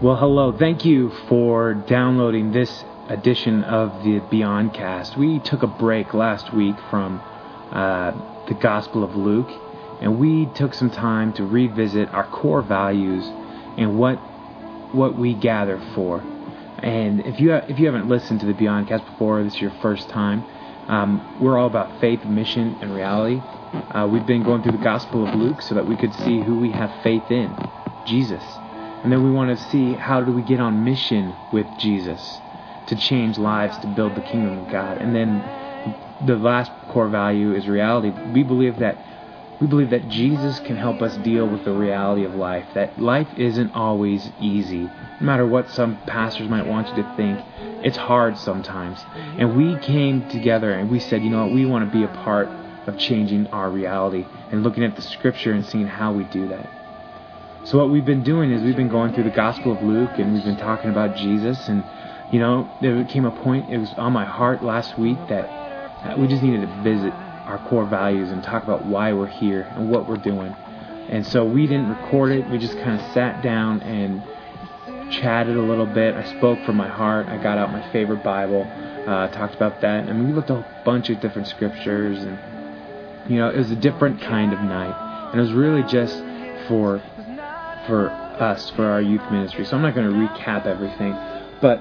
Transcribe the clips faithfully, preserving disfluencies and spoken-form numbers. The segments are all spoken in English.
Well, hello. Thank you for downloading this edition of the Beyondcast. We took a break last week from uh, the Gospel of Luke, and we took some time to revisit our core values and what what we gather for. And if you if you haven't listened to the Beyondcast before, this is your first time. Um, we're all about faith, mission, and reality. Uh, we've been going through the Gospel of Luke so that we could see who we have faith in, Jesus. And then we want to see how do we get on mission with Jesus to change lives, to build the kingdom of God. And then the last core value is reality. We believe that we believe that Jesus can help us deal with the reality of life, that life isn't always easy. No matter what some pastors might want you to think, it's hard sometimes. And we came together and we said, you know what, we want to be a part of changing our reality and looking at the scripture and seeing how we do that. So what we've been doing is we've been going through the Gospel of Luke, and we've been talking about Jesus. And, you know, there came a point, it was on my heart last week that, that we just needed to visit our core values and talk about why we're here and what we're doing. And so we didn't record it. We just kind of sat down and chatted a little bit. I spoke from my heart. I got out my favorite Bible, uh, talked about that. And we looked at a bunch of different scriptures. And, you know, it was a different kind of night. And it was really just for... for us, for our youth ministry. So I'm not going to recap everything, but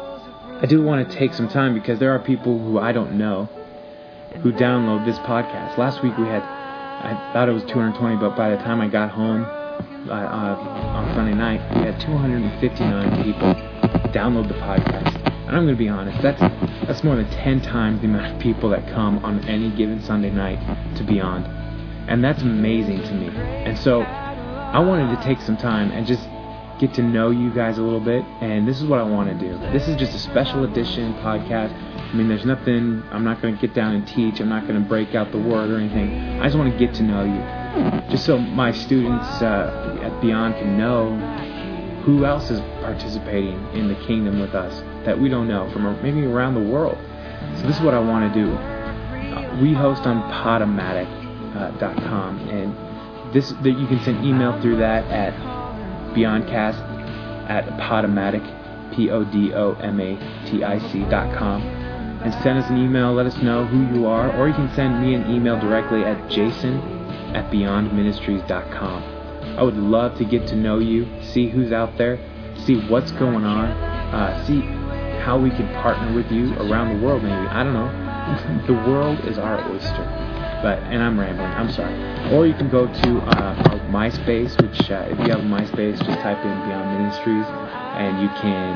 I do want to take some time because there are people who I don't know who download this podcast. Last week we had, I thought it was two hundred twenty, but by the time I got home uh, uh, on Sunday night, we had two hundred fifty-nine people download the podcast. And I'm going to be honest, that's that's more than ten times the amount of people that come on any given Sunday night to Beyond. And that's amazing to me. And so I wanted to take some time and just get to know you guys a little bit, and this is what I want to do. This is just a special edition podcast. I mean, there's nothing, I'm not going to get down and teach, I'm not going to break out the word or anything. I just want to get to know you, just so my students uh, at Beyond can know who else is participating in the kingdom with us that we don't know from maybe around the world. So this is what I want to do. Uh, we host on Podomatic dot com, and This that you can send email through that at Beyondcast at Podomatic, P O D O M A T I C dot com, and send us an email. Let us know who you are, or you can send me an email directly at Jason at Beyond Ministries dot com. I would love to get to know you, see who's out there, see what's going on, uh, see how we can partner with you around the world. Maybe I don't know. The world is our oyster. But, and I'm rambling, I'm sorry. Or you can go to uh, our MySpace, which uh, if you have a MySpace, just type in Beyond Ministries, and you can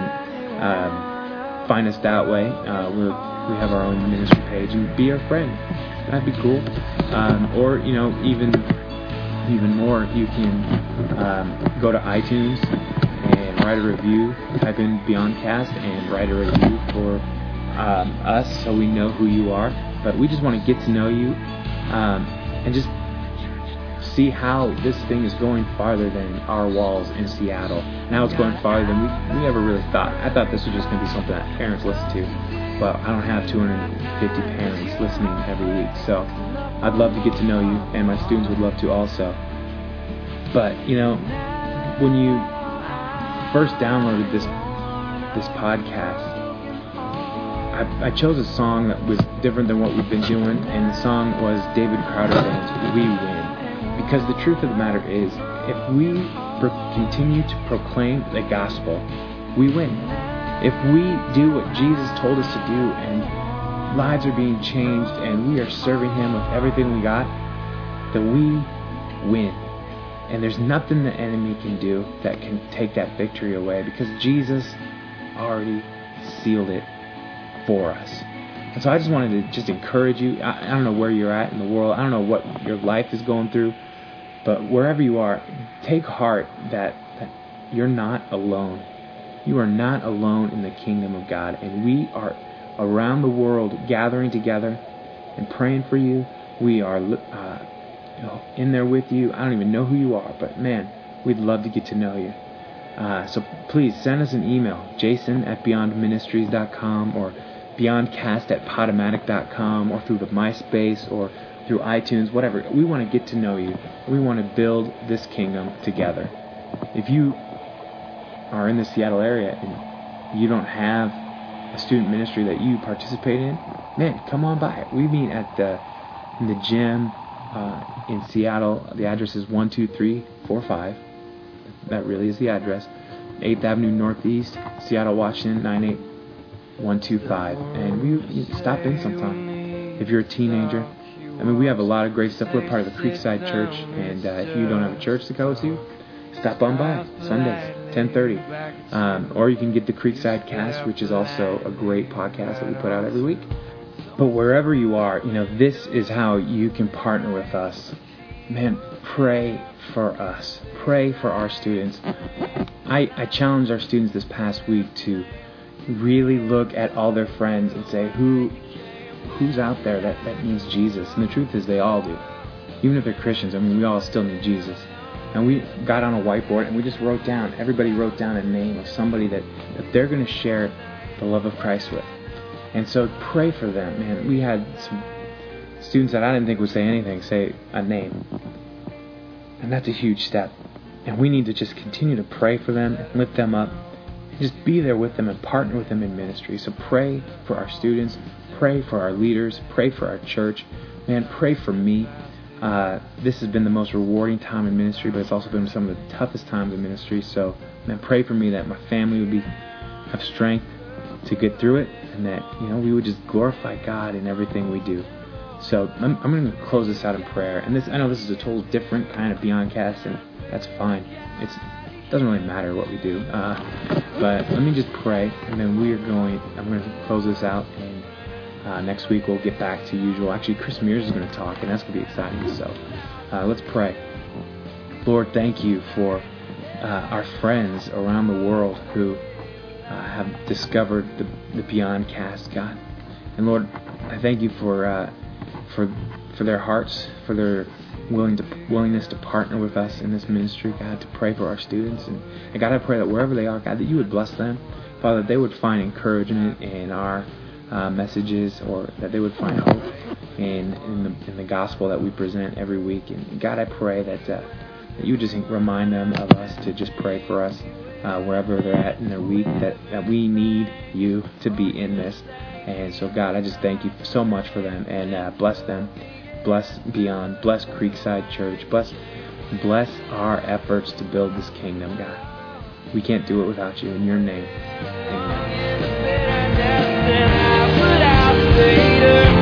um, find us that way. Uh, we're, we have our own ministry page, and be our friend. That'd be cool. Um, or, you know, even even more, you can um, go to iTunes and write a review. Type in Beyondcast and write a review for um, us so we know who you are. But we just want to get to know you. Um, and just see how this thing is going farther than our walls in Seattle. Now it's going farther than we, we ever really thought. I thought this was just going to be something that parents listen to, but I don't have two hundred fifty parents listening every week. So I'd love to get to know you, and my students would love to also. But, you know, when you first downloaded this this podcast, I, I chose a song that was different than what we've been doing, and the song was David Crowder Band's We Win. Because the truth of the matter is, if we pro- continue to proclaim the gospel, we win. If we do what Jesus told us to do, and lives are being changed, and we are serving Him with everything we got, then we win. And there's nothing the enemy can do that can take that victory away, because Jesus already sealed it for us. And so I just wanted to just encourage you. I, I don't know where you're at in the world. I don't know what your life is going through. But wherever you are, take heart that, that you're not alone. You are not alone in the kingdom of God. And we are around the world gathering together and praying for you. We are uh, you know, in there with you. I don't even know who you are. But man, we'd love to get to know you. Uh, so please send us an email, Jason at Beyond Ministries dot com, or Beyondcast at Podomatic dot com, or through the MySpace, or through iTunes, whatever. We want to get to know you. We want to build this kingdom together. If you are in the Seattle area and you don't have a student ministry that you participate in, man, come on by. We meet at the in the gym uh, in Seattle. The address is one two three four five. That really is the address. eighth Avenue Northeast, Seattle, Washington, nine eight one two five. And we you stop in sometime. If you're a teenager, I mean, we have a lot of great stuff. We're part of the Creekside Church, and uh, if you don't have a church to go to, stop on by Sundays, ten thirty. Um, or you can get the Creekside Cast, which is also a great podcast that we put out every week. But wherever you are, you know, this is how you can partner with us. Man, pray for us. Pray for our students. I, I challenged our students this past week to really look at all their friends and say, who who's out there that, that needs Jesus? And the truth is they all do. Even if they're Christians, I mean, we all still need Jesus. And we got on a whiteboard and we just wrote down, everybody wrote down a name of somebody that, that they're going to share the love of Christ with. And so pray for them, man. We had some students that I didn't think would say anything say a name. And that's a huge step. And we need to just continue to pray for them and lift them up. And just be there with them and partner with them in ministry. So pray for our students. Pray for our leaders. Pray for our church. Man, pray for me. Uh, this has been the most rewarding time in ministry, but it's also been some of the toughest times in ministry. So, man, pray for me that my family would be have strength to get through it, and that, you know, we would just glorify God in everything we do. So I'm, I'm going to close this out in prayer. And this, I know this is a total different kind of Beyond Cast, and that's fine. It's, it doesn't really matter what we do. Uh, but let me just pray, and then we are going. I'm going to close this out, and uh, next week we'll get back to usual. Actually, Chris Mears is going to talk, and that's going to be exciting. So uh, let's pray. Lord, thank you for uh, our friends around the world who Uh, have discovered the, the Beyond Cast, God. And Lord, I thank you for uh, for for their hearts, for their willing to willingness to partner with us in this ministry, God, to pray for our students. And, and God, I pray that wherever they are, God, that you would bless them. Father, that they would find encouragement in our uh, messages, or that they would find hope in in the, in the gospel that we present every week. And God, I pray that, uh, that you would just remind them of us to just pray for us. Uh, wherever they're at in their week, that, that we need you to be in this. And so, God, I just thank you so much for them, and uh, bless them. Bless Beyond. Bless Creekside Church. Bless, bless our efforts to build this kingdom, God. We can't do it without you. In your name, amen.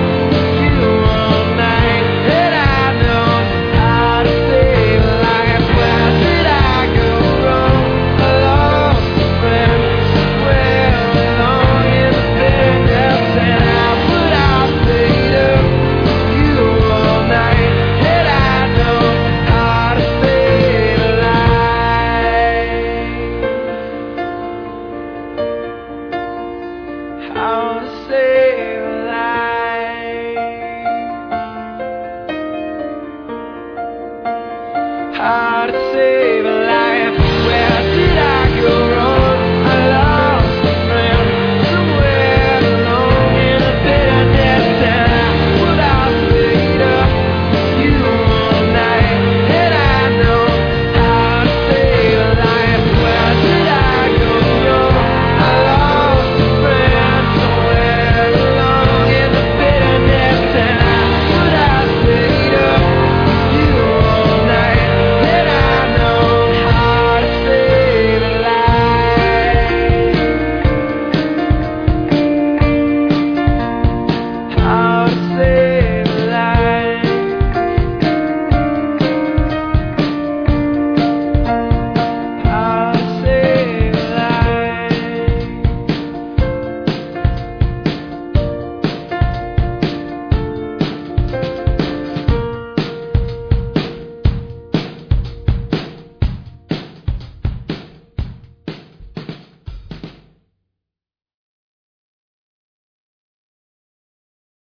How to say